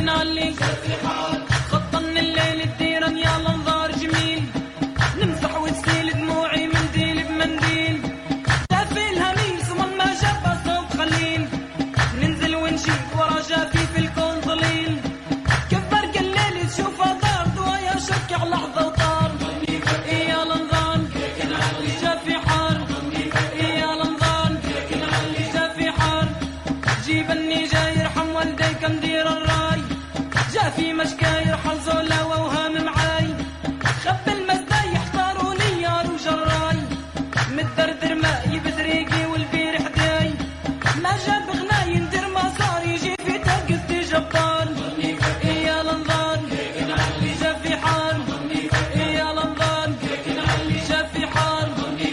علي خطن الليل الديران يا الانظار جميل نمسح وتسيل دموعي منديل بمنديل شافي الهميل صمم ما جاب صوت خليل ننزل ونشيل ورا جافي في الكون ظليل كبر قليل تشوفها دار دوايا شك على لحظة وطار يا الانظار جافي حار يا الانظار جافي حار جيب النيجا يرحم والديك ندير الراي جافي مشكا يرحل زولا ووهام معاي خب المزدا يحتاروني يا وجراي متدردر ماي بزريقي والبير حداي ما جاب غناي ندير ما صار يجي في تاقستي جبار يا الانظار جافي حار يا الانظار جافي حار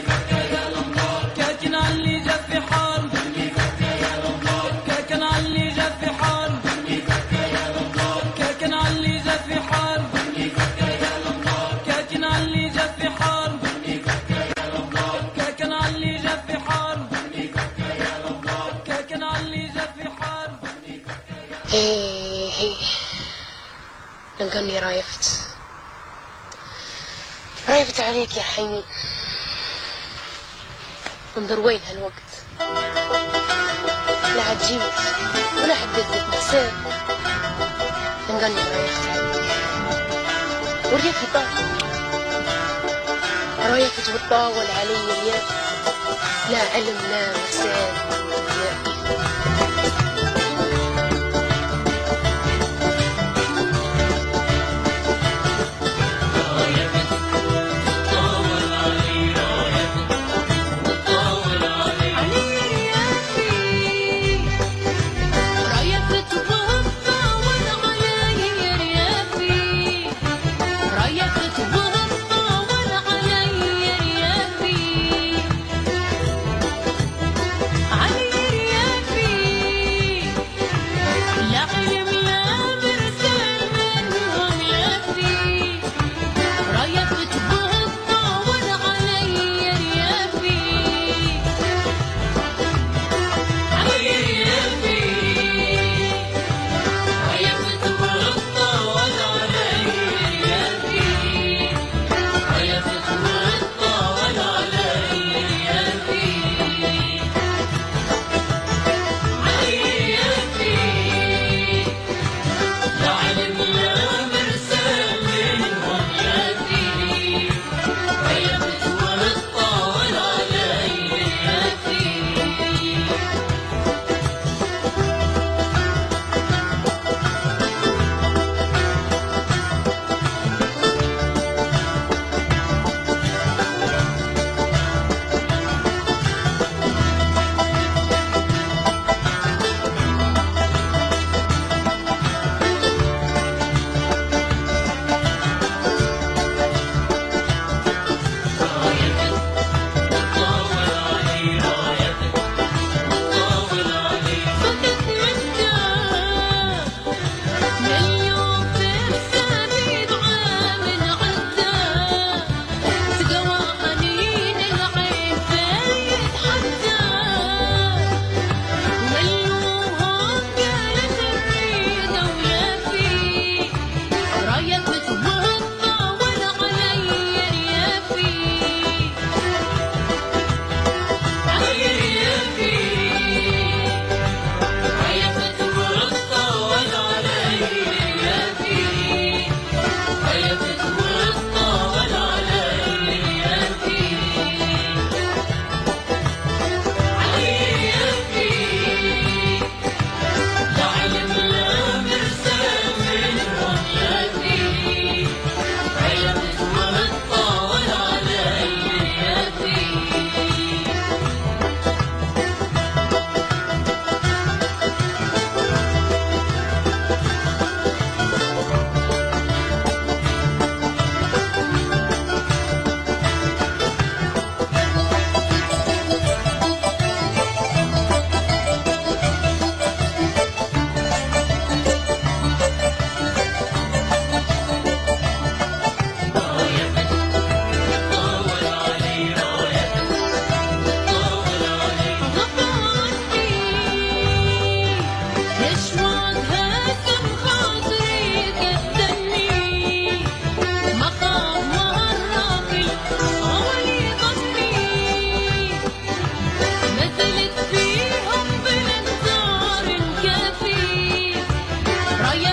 كاكن علي جافي حار كاكن علي جافي حار كاكن علي جافي حار كاكن علي جافي حار كاكن علي جافي حار كاكن علي جافي حار. هي نقني رايفت عليك يا حنين انظر وين هالوقت لا عجيبك ولا حددت حساب نقني رايفت عليك وريك الضوء رايفت بتطاول علي اليد لا علم لا مساد علي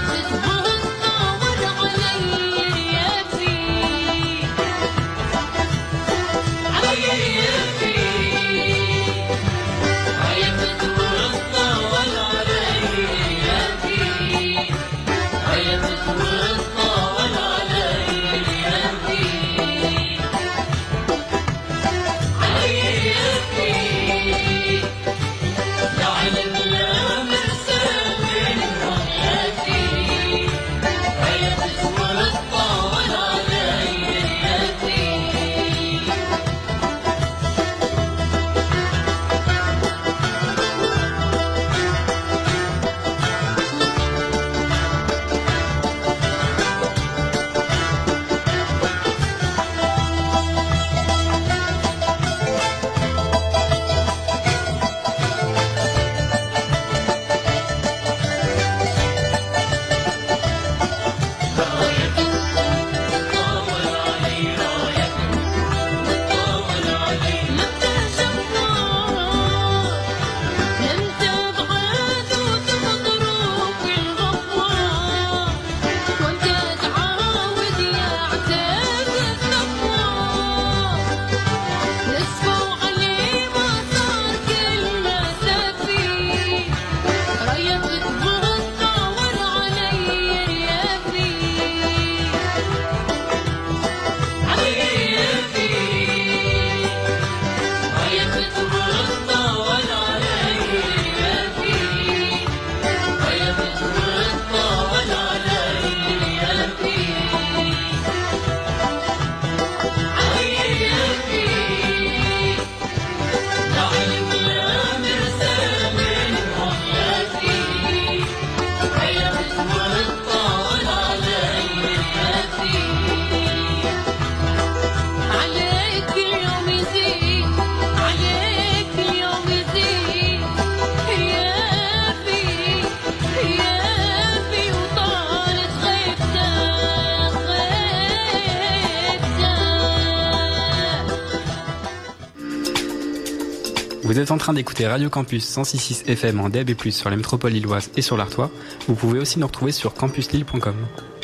Vous êtes en train d'écouter Radio Campus 106.6 FM en DAB+, sur la métropole lilloise et sur l'Artois. Vous pouvez aussi nous retrouver sur campuslille.com.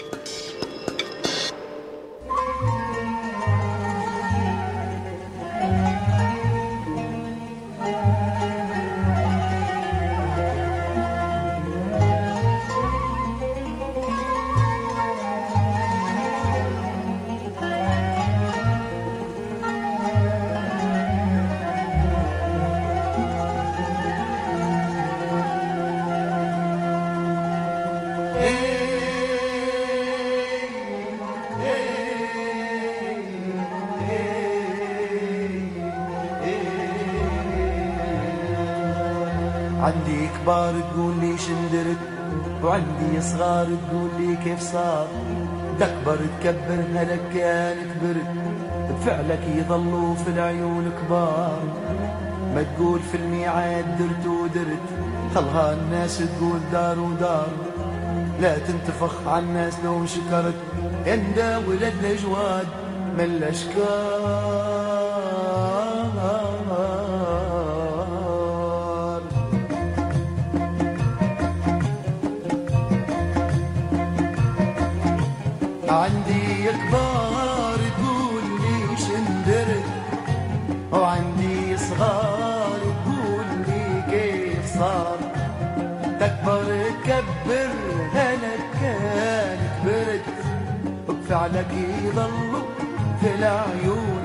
عندي كبار تقولي شندرت وعندي صغار تقولي كيف صار. تكبر تكبر هلك كان كبرت بفعلك يضلوا في العيون كبار. ما تقول في الميعاد درت ودرت خلها الناس تقول دار ودار. لا تنتفخ على الناس لو شكرت اندا ولد الجواد من الاشكار. عندي كبار تقول لي شندرت وعندي صغار تقول لي كيف صار. تكبر تكبر هلك كان كبرت وبفعلك يضلوا في العيون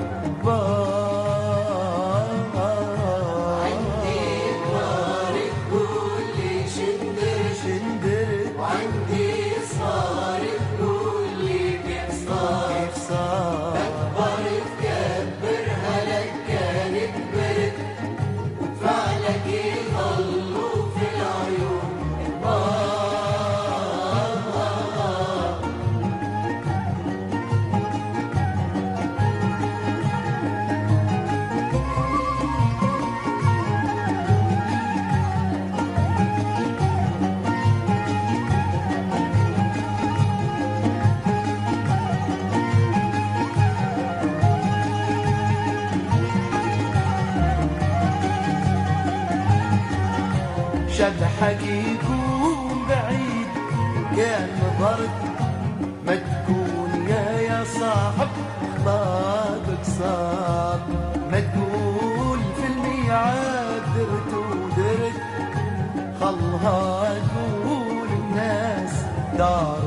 كبار. عندي كبار تقول لي شندرت شندرت وعندي صغار شد حكي يكون بعيد كان نظرت ما تكون يا صاحب خطابك صار، ما تقول في الميعاد درت ودرت، خلها تقول الناس دار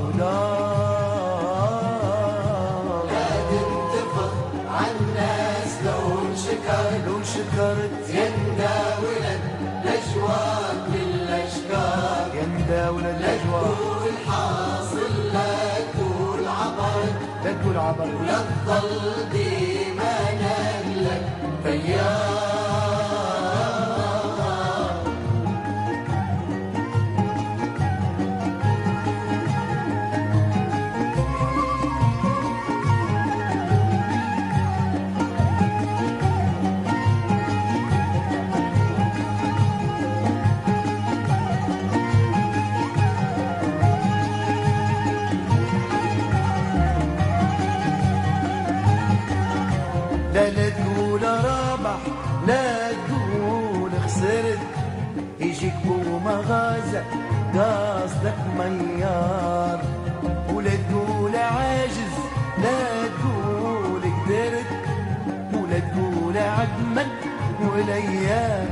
ودار. لا تنتفض عالناس لو شكرت ينداول الأجواء للأشكار، ينداول الأجواء الحاصل لا تقول عبر، لا تقول عبر، ولا تضل ديما نهلك فيار. لا تقول رابح لا تقول خسرت، يجيك بومغازة قاصدك ميار، ولا تقول عاجز لا تقول قدرت، ولا تقول عدمن ولا ايام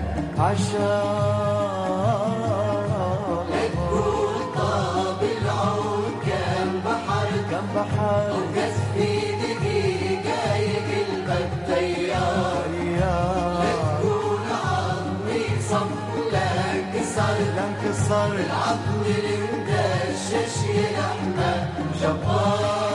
عشار. لا تقول طاب العود كان بحر وقس في دقيقة يقلبك تيار. لا تقول عظمي صف لا انكسر، العظم المدشش يلحمه جبار.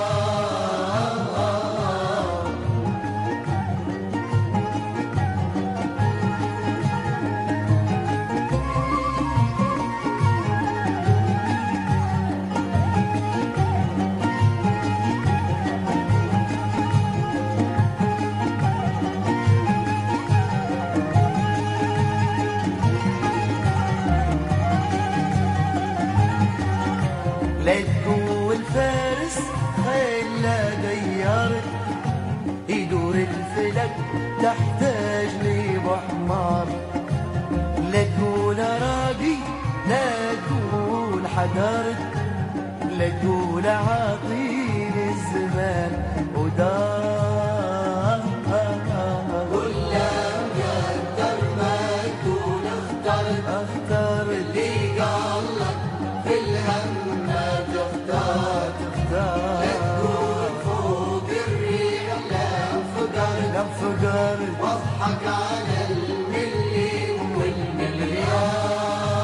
لا تقول فارس خيلا ديارت، يدور الفلك تحتاج لي بحمار. لا تقول راقي لا تقول حضرت، لا تقول عاطيني الزمان ودار. ولا مقدر ما تكون اخترت اللي قالك في الهم ما تختار. لا تقول فوق الريح لا انفقر، واضحك على الملي والمليار.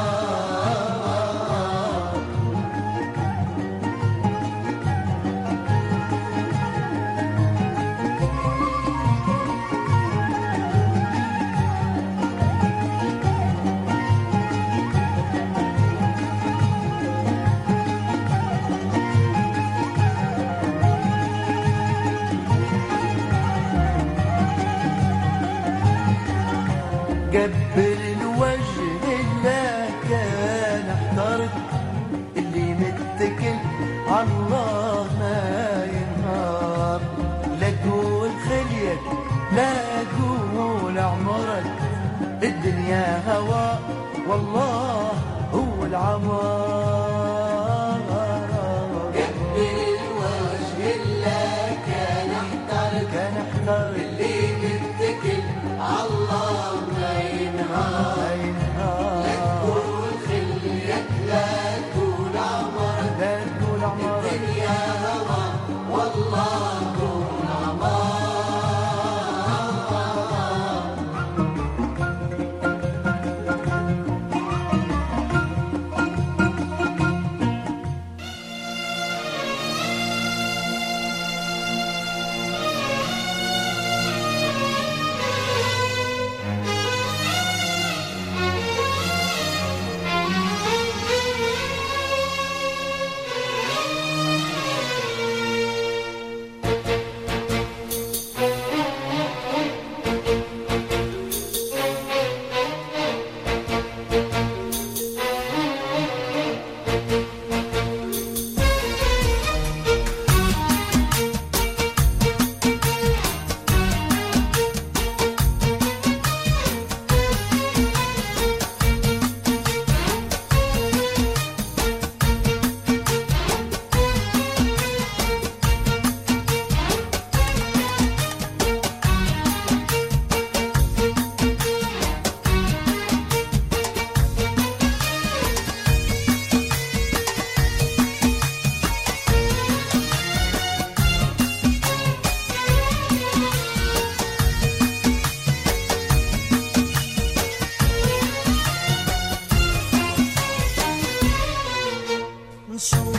قبل الوجه اللي كان احترت، اللي متكل عالله ما ينهار. لا تقول خليك لا تقول عمرك، الدنيا هوا والله هو العمار. قبل الوجه اللي كان احترت، كان احترت اللي متكل عالله ما ينهار.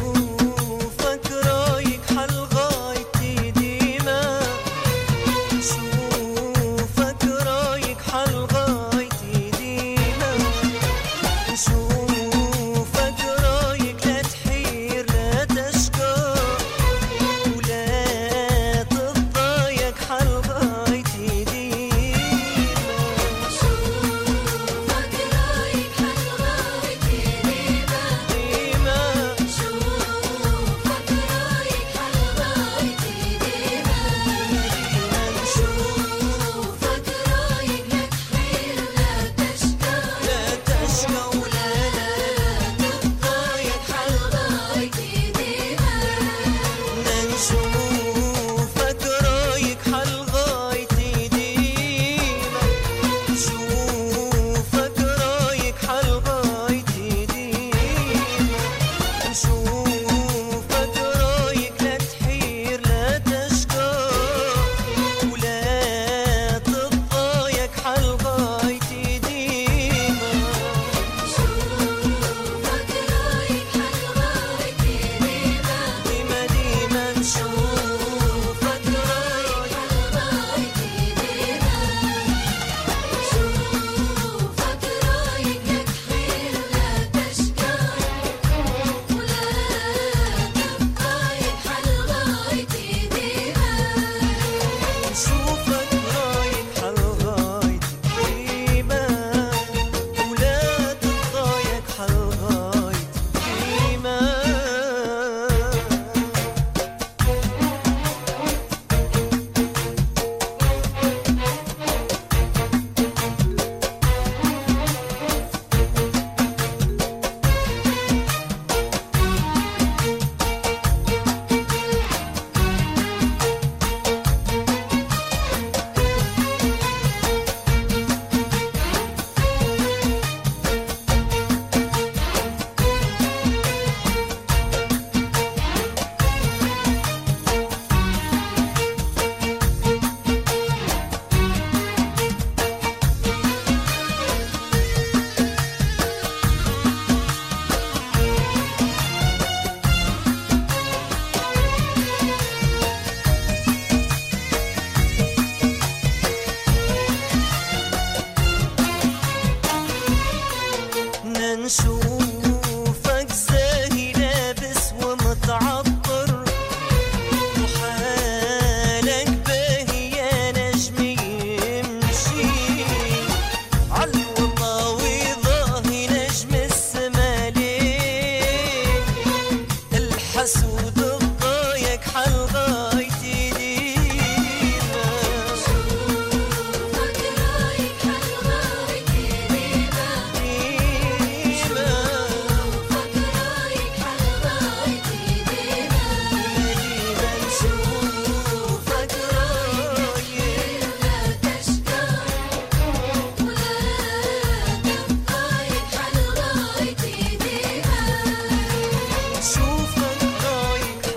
شوفك رايح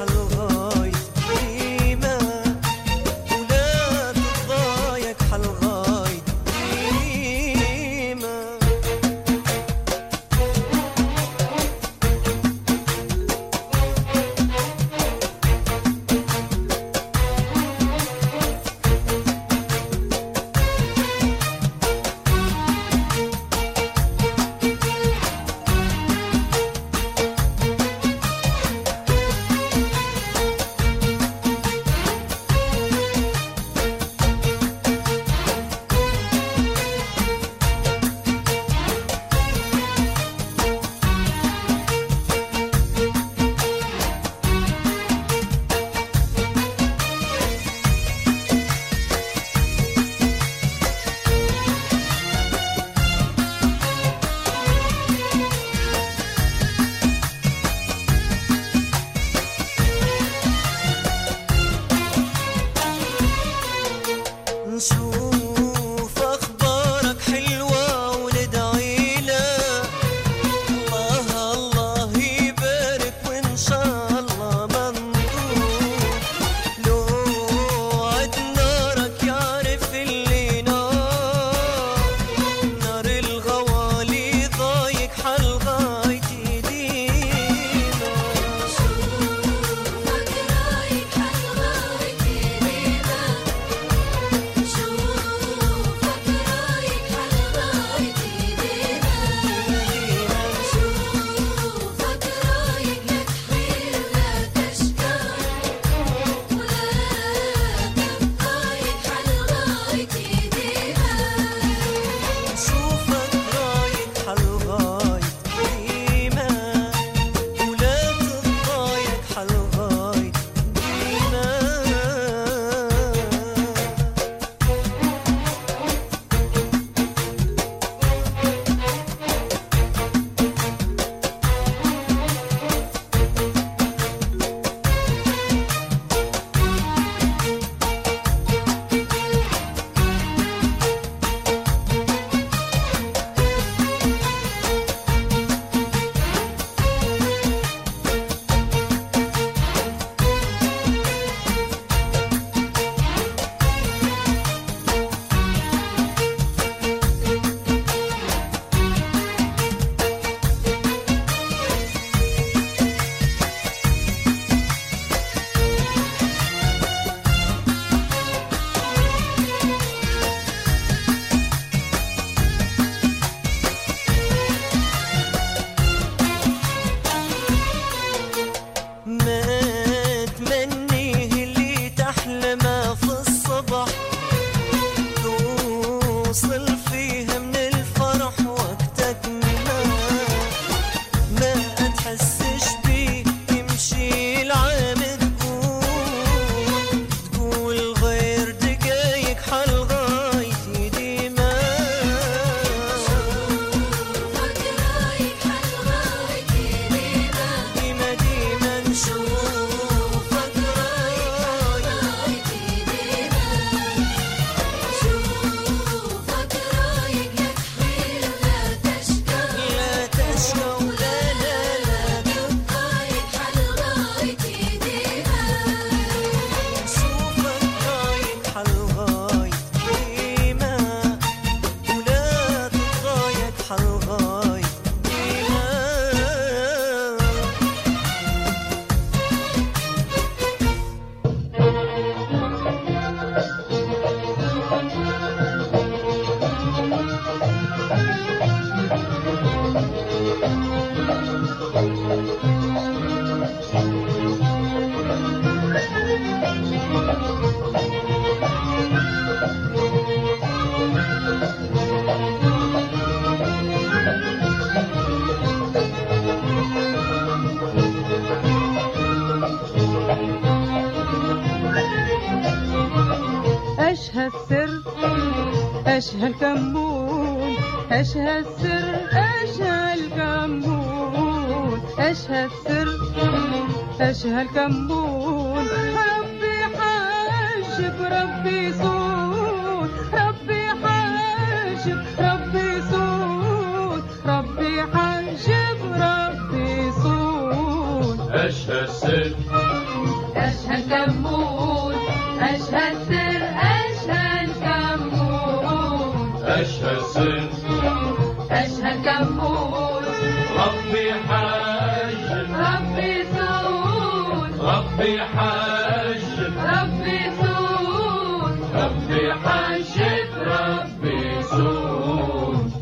أشهى السر أشهى الكمون أشهى السر أشهى الكمون أشهى السر أشهى الكمون ربي حاجب ربي صون ربي حاجب ربي صون ربي حاجب ربي صون أشهى السر أشهى الكمون أشهى السر أشهى الكمون أشهى السر أشهى الكمون ربي حاجب ربي صون ربي حاجب ربي صون ربي حاجب ربي صون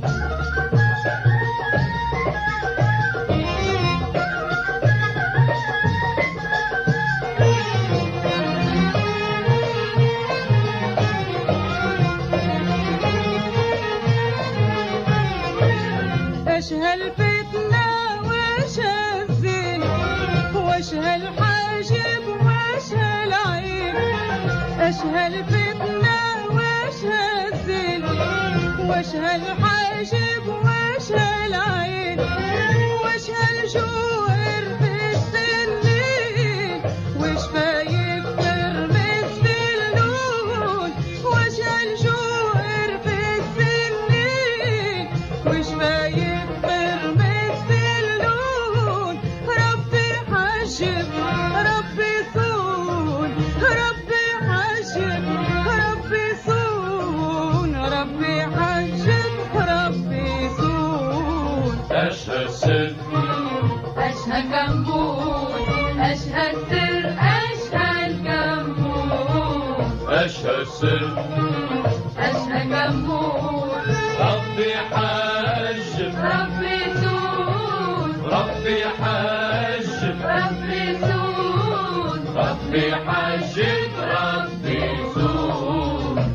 أشهى الفتنة وأشهى الزين وأشهى الحاجب وأشهى العين أشهى الفتنة وأشهى الزين وأشهى الحاجب وأشهى العين وأشهى الجوهر في السنين وشفايف ترمس في اللون وأشهى الجوهر في السنين وشفايف ترمس في اللون ربي حاجب ربي صون ربي حاجب ربي صون ربي حاجب ربي صون أشهى السر أشهى الكمون أشهى السر أشهى الكمون أشهى السر أشهى الكمون ربي حاجب ربي صون ربي حاجب ربي صون ربي حاجب ربي صون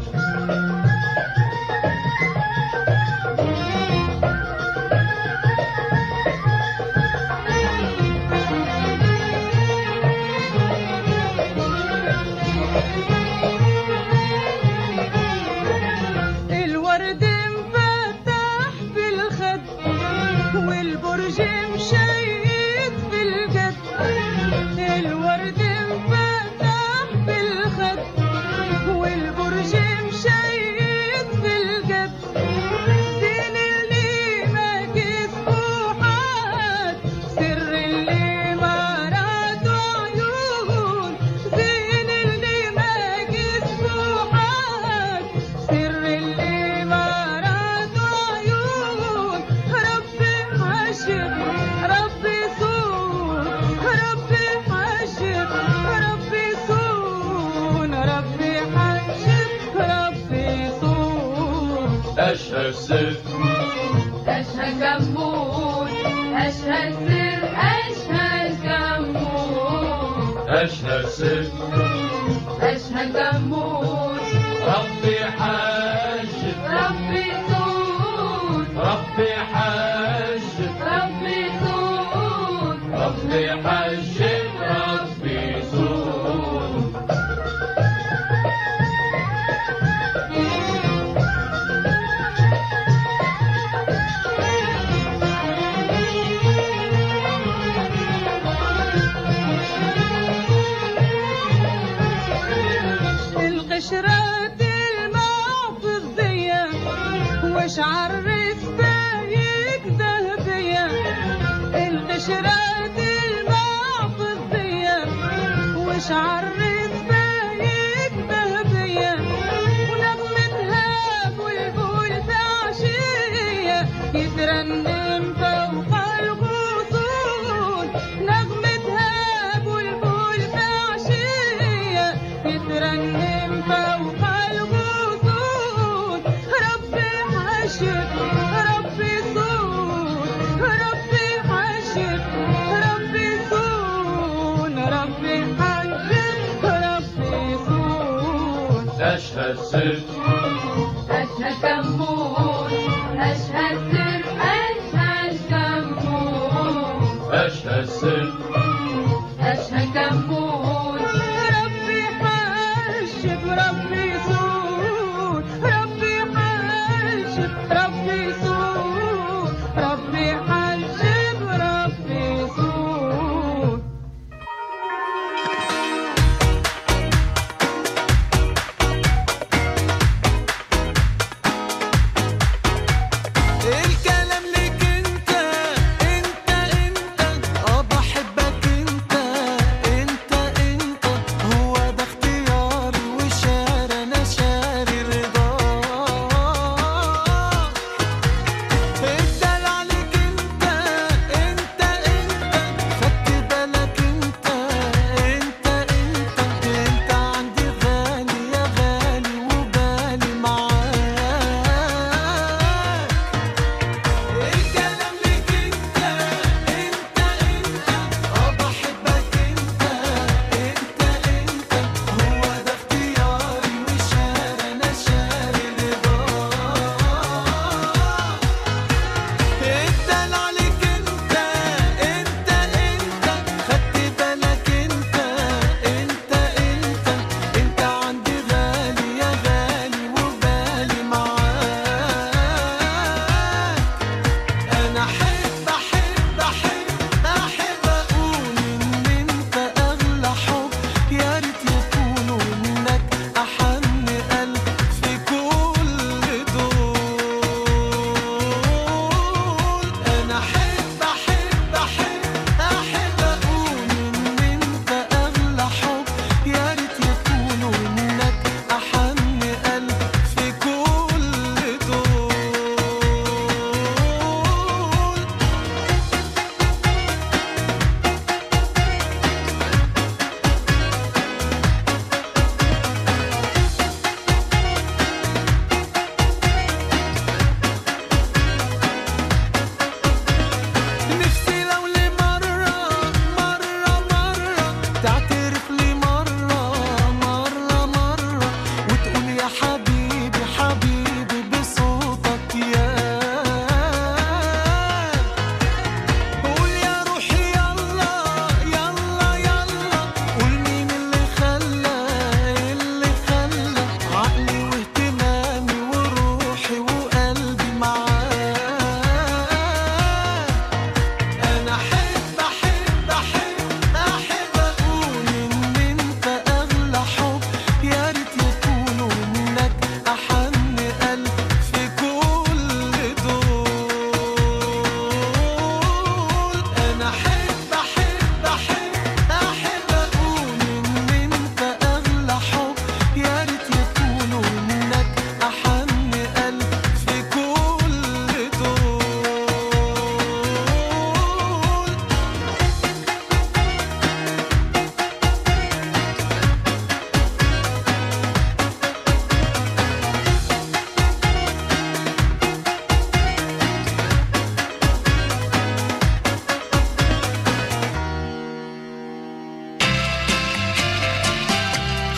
الورد مفتح في الخد والبرج مشيد في الجد الورد مفتح في الخد والبرج مشيد في الجد زين اللي ما كسبوا حد سر اللي ما رادوا عيون زين اللي ما كسبوا حد سر اللي ما رادوا عيون ربي حاجب ربي صون ربي حاجب ربي صون ربي حاجب ربي صون أشهى السر أشهى الكمون أشهى السر أشهى الكمون أشهى السر أشهى الكمون ربي حاجب ربي صون ربي حاجب ربي صون ربي حاجب ربي صون القشرات الماء في الضياء وشعر سبايك ذهبية القشرات الماء في الضياء وشعر سبايك ذهبية ونغمتها بلبل في عشية يترنم فوق الغصون نغمتها بلبل في عشية يترنم فوق الغصون ربي حاجب ربي صون ربي حاجب ربي صون ربي حاجب ربي صون أشهى السر أشهى الكمون أشهى السر أشهى الكمون أشهى السر أشهى الكمون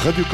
Radio